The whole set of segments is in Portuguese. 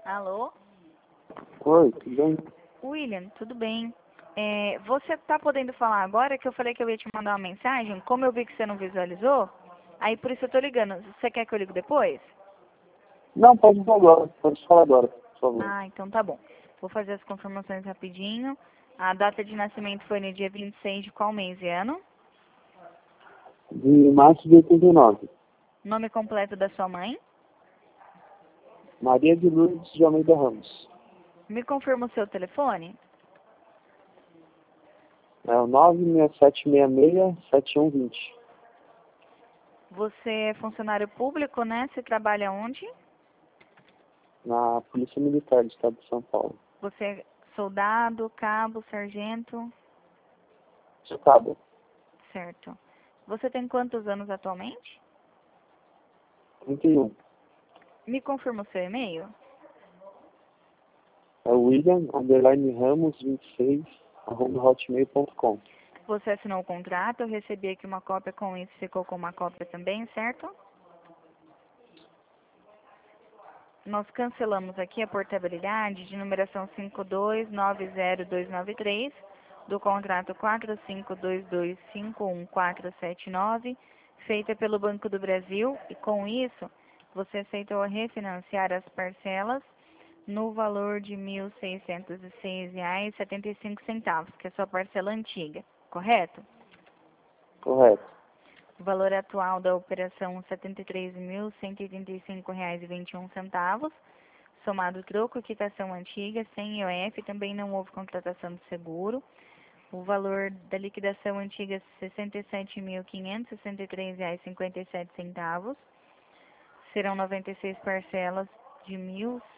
Alô? Oi, tudo bem? William, tudo bem? Você tá podendo falar agora que eu falei que eu ia te mandar uma mensagem? Como eu vi que você não visualizou, aí por isso eu tô ligando. Você quer que eu ligo depois? Não, pode falar agora, por favor. Ah, então tá bom. Vou fazer as confirmações rapidinho. A data de nascimento foi no dia 26 de qual mês e ano? De março de 89. Nome completo da sua mãe? Maria de Lourdes de Almeida Ramos. Me confirma o seu telefone? É o 96766-7120. Você é funcionário público, né? Você trabalha onde? Na Polícia Militar do Estado de São Paulo. Você é soldado, cabo, sargento? Chocado. Certo. Você tem quantos anos atualmente? 31. Me confirma o seu e-mail? É o William_Ramos26 @hotmail.com. Você assinou o contrato, eu recebi aqui uma cópia com isso, ficou com uma cópia também, certo? Nós cancelamos aqui a portabilidade de numeração 5290293 do contrato 4522511479, feita pelo Banco do Brasil, e com isso você aceitou refinanciar as parcelas no valor de R$ 1.606,75, que é a sua parcela antiga, correto? Correto. O valor atual da operação R$ 73.185,21, somado troco, quitação antiga, sem IOF, também não houve contratação de seguro. O valor da liquidação antiga R$ 67.563,57. Serão 96 parcelas de R$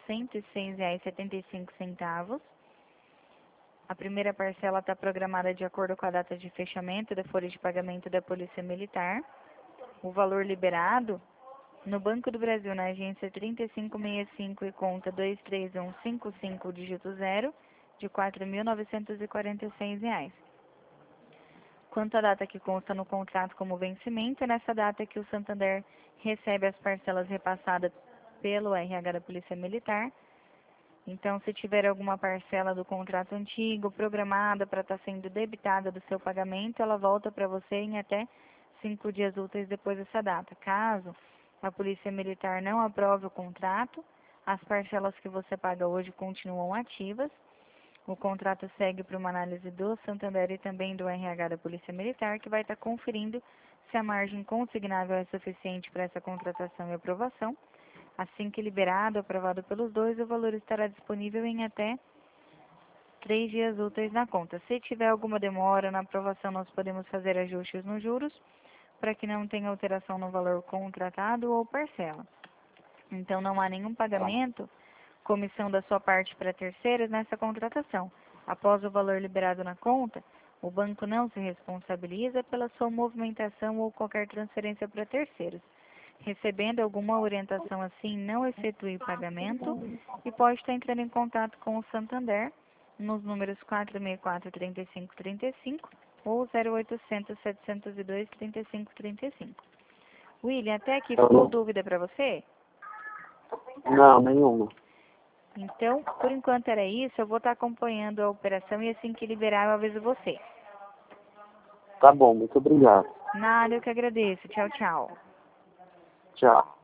1.106,75. A primeira parcela está programada de acordo com a data de fechamento da folha de pagamento da Polícia Militar. O valor liberado no Banco do Brasil, na agência 3565 e conta 23155, dígito 0, de R$ 4.946. Quanto à data que consta no contrato como vencimento, é nessa data que o Santander recebe as parcelas repassadas pelo RH da Polícia Militar. Então, se tiver alguma parcela do contrato antigo programada para estar sendo debitada do seu pagamento, ela volta para você em até 5 dias úteis depois dessa data. Caso a Polícia Militar não aprove o contrato, as parcelas que você paga hoje continuam ativas. O contrato segue para uma análise do Santander e também do RH da Polícia Militar, que vai estar conferindo se a margem consignável é suficiente para essa contratação e aprovação. Assim que liberado, aprovado pelos dois, o valor estará disponível em até 3 dias úteis na conta. Se tiver alguma demora na aprovação, nós podemos fazer ajustes nos juros, para que não tenha alteração no valor contratado ou parcela. Então, não há nenhum pagamento, comissão da sua parte para terceiros nessa contratação. Após o valor liberado na conta, o banco não se responsabiliza pela sua movimentação ou qualquer transferência para terceiros. Recebendo alguma orientação assim, não efetue o pagamento e pode estar entrando em contato com o Santander nos números 464-3535 ou 0800-702-3535. William, até aqui ficou dúvida para você? Não, nenhuma. Então, por enquanto era isso, eu vou estar acompanhando a operação e assim que liberar eu aviso você. Tá bom, muito obrigado. Nada, eu que agradeço. Tchau, tchau. Tchau.